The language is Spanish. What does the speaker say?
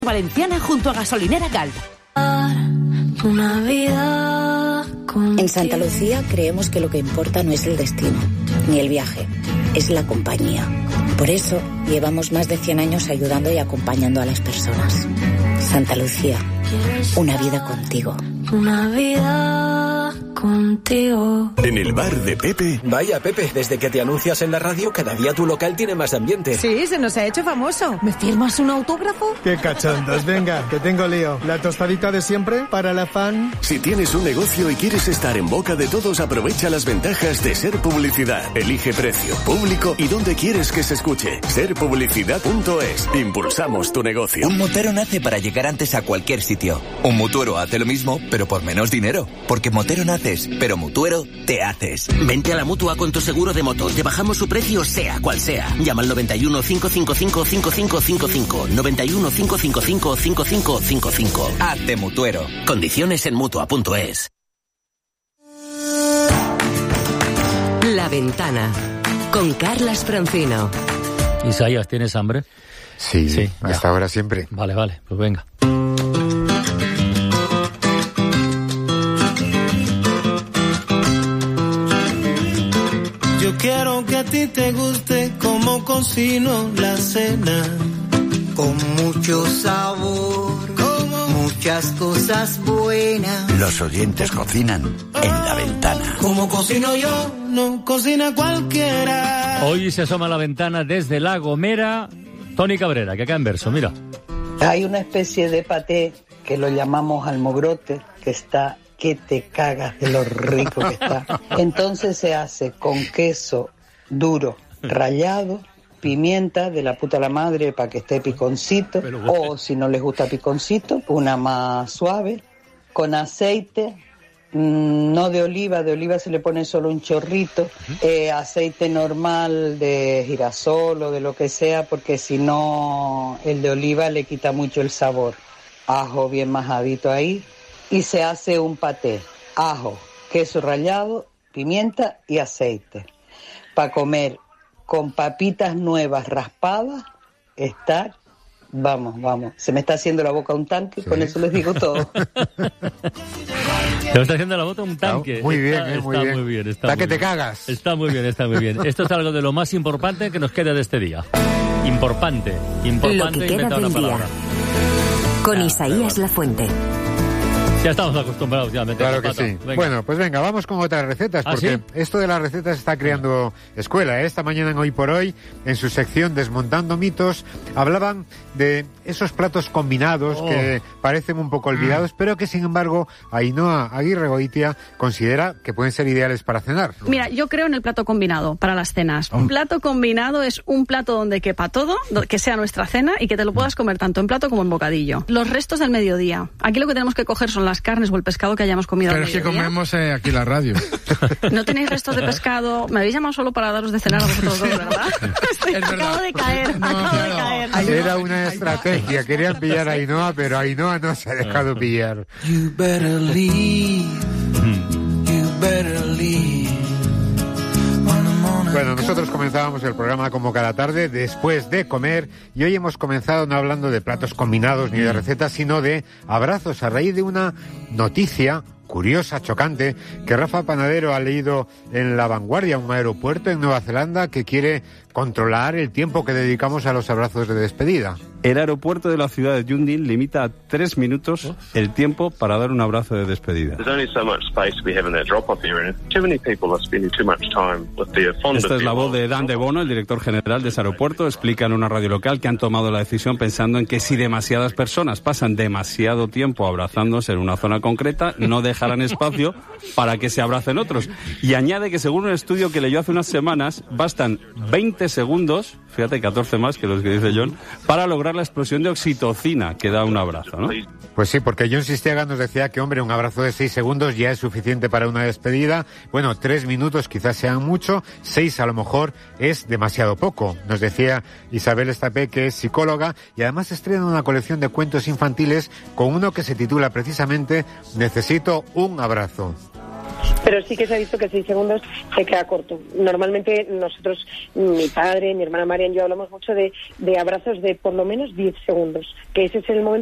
Valenciana junto a Gasolinera Galp. Una vida contigo. En Santa Lucía creemos que lo que importa no es el destino, ni el viaje, es la compañía. Por eso llevamos más de 100 años ayudando y acompañando a las personas. Santa Lucía, una vida contigo. Una vida contigo. En el bar de Pepe. Vaya, Pepe, desde que te anuncias en la radio, cada día tu local tiene más ambiente. Sí, se nos ha hecho famoso. ¿Me firmas un autógrafo? ¡Qué cachondos! Venga, que tengo lío. ¿La tostadita de siempre para la fan? Si tienes un negocio y quieres estar en boca de todos, aprovecha las ventajas de Ser Publicidad. Elige precio, público y dónde quieres que se escuche. Serpublicidad.es. Impulsamos tu negocio. Un motero nace para llegar antes a cualquier sitio. Un mutuero hace lo mismo, pero por menos dinero. Porque motero naces, pero mutuero te haces. Vente a la Mutua con tu seguro de moto. Te bajamos su precio sea cual sea. Llama al 91 555 5555. 91 555 5555. Hazte mutuero. Condiciones en Mutua.es. La Ventana con Carlas Francino. Isaías, ¿tienes hambre? Sí, hasta ahora siempre. Vale, pues venga. Yo quiero que a ti te guste como cocino la cena, con mucho sabor, como muchas cosas buenas. Los oyentes cocinan en La Ventana. Como cocino yo, no cocina cualquiera. Hoy se asoma a la ventana desde La Gomera Tony Cabrera, que acá en verso, mira. Hay una especie de paté que lo llamamos almogrote, que está que te cagas de lo rico que está. Entonces se hace con queso duro, rallado, pimienta de la puta la madre para que esté piconcito, o si no les gusta piconcito, una más suave, con aceite, no de oliva se le pone solo un chorrito, aceite normal de girasol o de lo que sea, porque si no el de oliva le quita mucho el sabor. Ajo bien majadito ahí. Y se hace un paté, ajo, queso rallado, pimienta y aceite. Para comer con papitas nuevas raspadas, está, vamos, se me está haciendo la boca un tanque, sí. Con eso les digo todo. Se me está haciendo la boca un tanque. Muy bien, muy bien. Está que te cagas. Está muy bien. Esto es algo de lo más importante que nos queda de este día. Importante. Lo que queda del día. Con Isaías Lafuente. Ya estamos acostumbrados ya. Claro que sí. Venga. Bueno, pues venga, vamos con otras recetas, porque ¿sí? Esto de las recetas está creando escuela. Esta mañana en Hoy por Hoy, en su sección Desmontando Mitos, hablaban de esos platos combinados que parecen un poco olvidados, pero que sin embargo Ainhoa Aguirregoitia considera que pueden ser ideales para cenar. Mira, yo creo en el plato combinado para las cenas. Un plato combinado es un plato donde quepa todo, que sea nuestra cena y que te lo puedas comer tanto en plato como en bocadillo. Los restos del mediodía. Aquí lo que tenemos que coger son las carnes o el pescado que hayamos comido. Pero es que comemos aquí la radio. ¿No tenéis restos de pescado? Me habéis llamado solo para daros de cenar a vosotros dos, ¿verdad? Acabo de caer. Era una estrategia. Querían pillar a Ainhoa, pero Ainhoa no se ha dejado pillar. You better leave. You better leave. Bueno, nosotros comenzábamos el programa como cada tarde después de comer y hoy hemos comenzado no hablando de platos combinados ni de recetas, sino de abrazos a raíz de una noticia curiosa, chocante, que Rafa Panadero ha leído en La Vanguardia, un aeropuerto en Nueva Zelanda que quiere controlar el tiempo que dedicamos a los abrazos de despedida. El aeropuerto de la ciudad de Yundin limita a 3 minutos el tiempo para dar un abrazo de despedida. Esta es la voz de Dan de Bono, el director general de ese aeropuerto. Explica en una radio local que han tomado la decisión pensando en que si demasiadas personas pasan demasiado tiempo abrazándose en una zona concreta, no dejarán espacio para que se abracen otros. Y añade que según un estudio que leyó hace unas semanas, bastan 20 segundos, fíjate, 14 más que los que dice John, para lograr la explosión de oxitocina que da un abrazo, ¿no? Pues sí, porque John Sistiaga nos decía que, hombre, un abrazo de 6 segundos ya es suficiente para una despedida. Bueno, 3 minutos quizás sean mucho, 6 a lo mejor es demasiado poco. Nos decía Isabel Estapé, que es psicóloga y además estrena una colección de cuentos infantiles con uno que se titula precisamente Necesito un abrazo. pero sí que se ha visto que 6 segundos se queda corto. Normalmente nosotros, mi padre, mi hermana María y yo hablamos mucho de abrazos de por lo menos 10 segundos, que ese es el momento